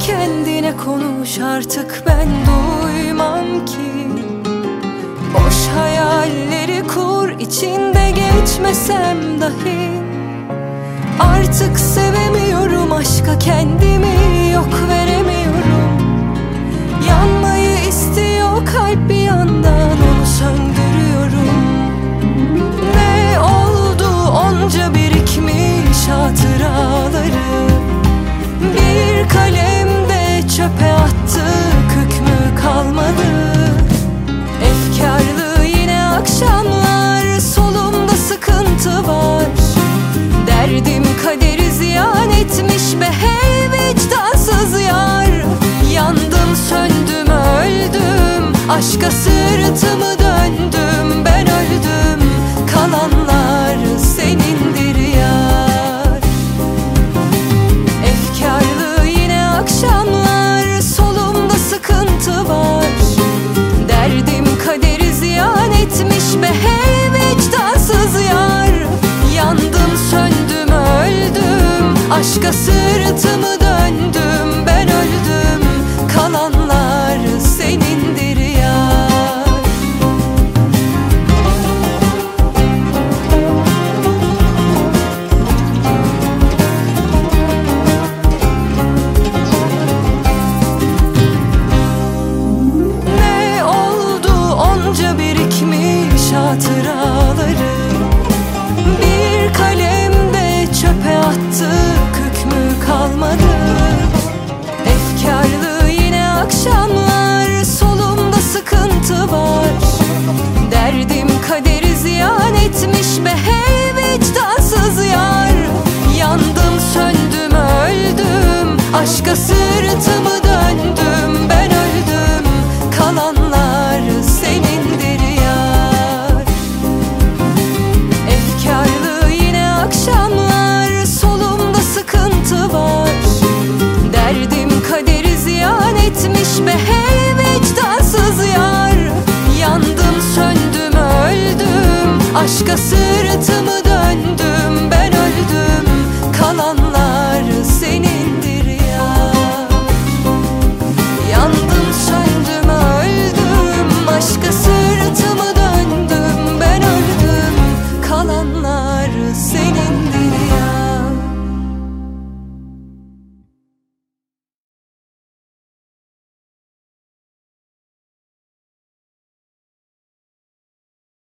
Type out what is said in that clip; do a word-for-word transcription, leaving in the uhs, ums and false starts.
kendine konuş, artık ben duymam ki. Boş hayalleri kur, içinde geçmesem dahi. Artık sevemiyorum, aşka kendimi yok veremiyorum. Yanmayı istiyor kalp, bir yandan onu söndürüyorum. Ne oldu onca birikmiş hatıraları, bir kalemde çöpe attık, hükmü kalmadı. Efkarlı yine akşamlar, solumda sıkıntı var. Derdim kaderi ziyan etmiş be hey vicdansız yar. Yandım söndüm öldüm, aşka sırtımı döndüm. Ben öldüm, kalanlar senindir yar. Efkarlı yine akşamlar, solumda sıkıntı var. Derdim kaderi ziyan etmiş be hey vicdansız yar. Yandım söndüm öldüm, aşka sırtımı döndüm. Ben öldüm, kalanlar senindir yar. Ne oldu onca birikmiş hatıraları, bir kalemde çöpe attık, hükmü kalmadı. Efkarlı yine akşamlar, solumda sıkıntı var. Derdim kaderi ziyan etmiş be hey vicdansız yar. Yandım söndüm öldüm, aşka sırtımı